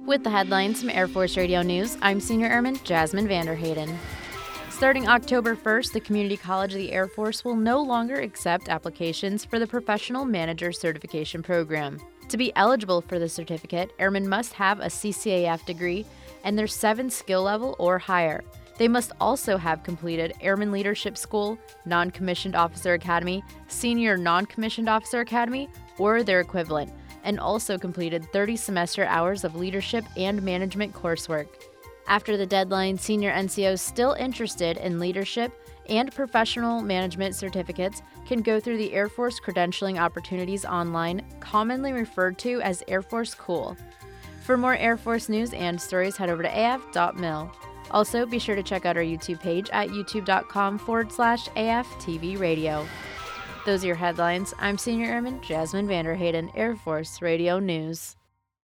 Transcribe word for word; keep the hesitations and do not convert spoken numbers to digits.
With the headlines from Air Force Radio News, I'm Senior Airman Jasmine Vanderhayden. Starting October first, the Community College of the Air Force will no longer accept applications for the Professional Manager Certification Program. To be eligible for the certificate, airmen must have a C C A F degree and their seventh skill level or higher. They must also have completed Airman Leadership School, Non-Commissioned Officer Academy, Senior Non-Commissioned Officer Academy, or their equivalent, and also completed thirty semester hours of leadership and management coursework. After the deadline, senior N C Os still interested in leadership and professional management certificates can go through the Air Force credentialing opportunities online, commonly referred to as Air Force Cool. For more Air Force news and stories, head over to A F dot mil. Also, be sure to check out our YouTube page at youtube.com forward slash AFTV Radio. Those are your headlines. I'm Senior Airman Jasmine Vanderhayden, Air Force Radio News.